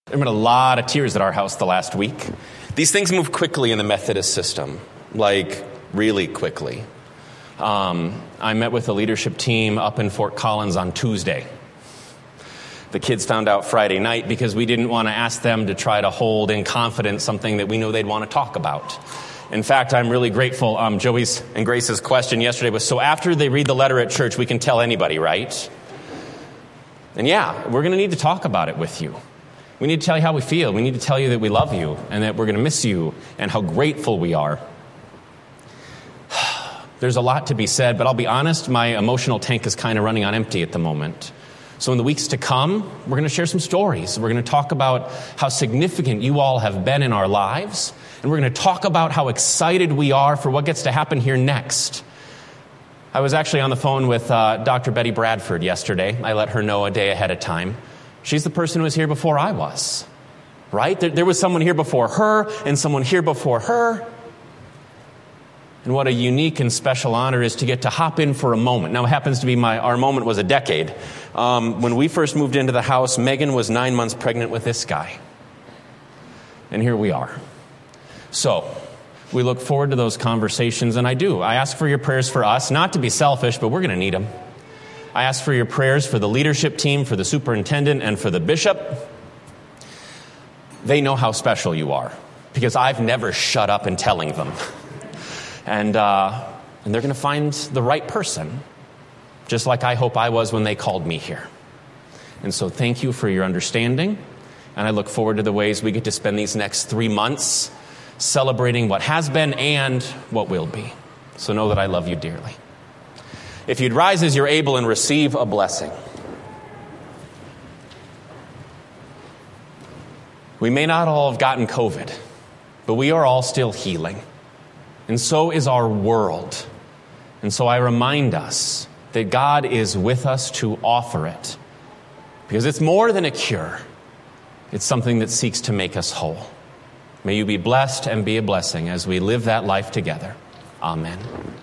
There have been a lot of tears at our house the last week. These things move quickly in the Methodist system, like really quickly. I met with the leadership team up in Fort Collins on Tuesday. The kids found out Friday night because we didn't want to ask them to try to hold in confidence something that we know they'd want to talk about. In fact, I'm really grateful. Joey's and Grace's question yesterday was, so after they read the letter at church, we can tell anybody, right? And yeah, we're going to need to talk about it with you. We need to tell you how we feel. We need to tell you that we love you and that we're going to miss you and how grateful we are. There's a lot to be said, but I'll be honest, my emotional tank is kind of running on empty at the moment. So in the weeks to come, we're going to share some stories. We're going to talk about how significant you all have been in our lives. And we're going to talk about how excited we are for what gets to happen here next. I was actually on the phone with Dr. Betty Bradford yesterday. I let her know a day ahead of time. She's the person who was here before I was, right? There was someone here before her and someone here before her. And what a unique and special honor is to get to hop in for a moment. Now, it happens to be our moment was a decade. When we first moved into the house, Megan was 9 months pregnant with this guy. And here we are. So, we look forward to those conversations, and I ask for your prayers for us, not to be selfish, but we're going to need them. I ask for your prayers for the leadership team, for the superintendent, and for the bishop. They know how special you are, because I've never shut up in telling them. And they're going to find the right person, just like I hope I was when they called me here. And so thank you for your understanding, and I look forward to the ways we get to spend these next 3 months celebrating what has been and what will be. So know that I love you dearly. If you'd rise as you're able and receive a blessing. We may not all have gotten COVID, but we are all still healing. And so is our world. And so I remind us that God is with us to offer it. Because it's more than a cure. It's something that seeks to make us whole. May you be blessed and be a blessing as we live that life together. Amen.